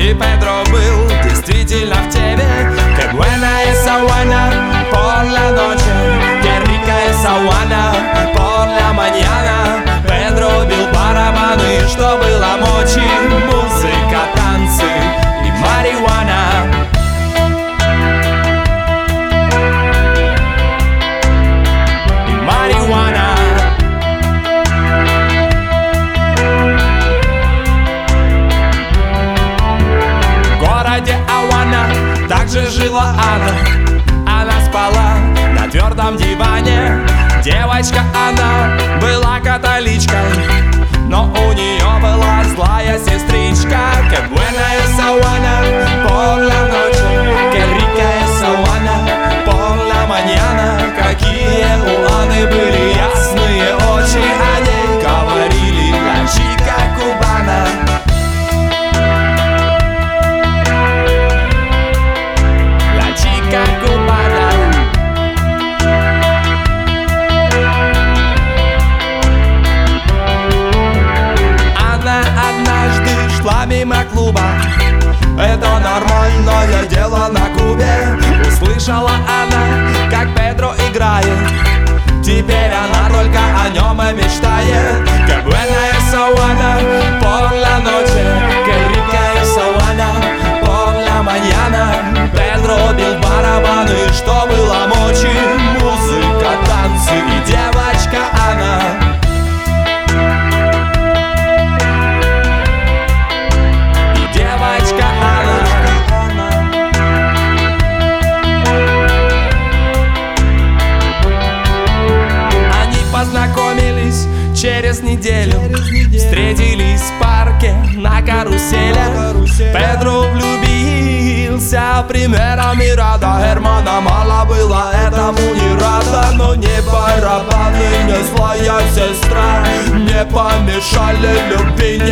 И Педро был действительно в теме. Que buena esa Juana por la noche, que rica esa Juana por la mañana. Педро бил барабаны, что было мочи. Музыка, танцы и марихуана. И марихуана. В городе Ауана также жила Она спала на твердом диване. Девочка она была католичкой, но у нее была злая сестричка. Que buena esa Juana por la noche, que rica esa Juana por la mañana. Какие у Анны были ясные очи, о ней говорили la chica cubana. La chica cubana. Однажды шла мимо клуба, это нормальное дело на Кубе. Услышала она, как Педро играет, теперь она только о нем и мечтает. Que buena esa Juana por la noche, que rica esa Juana por la mañana. Педро бил барабаны, что было мочи. Музыка, танцы и девочка она. Познакомились через неделю, встретились в парке на каруселях. Педро влюбился примером и рада. Германа мало было, этому не рада. Но не барабаны, не злая сестра не помешали любви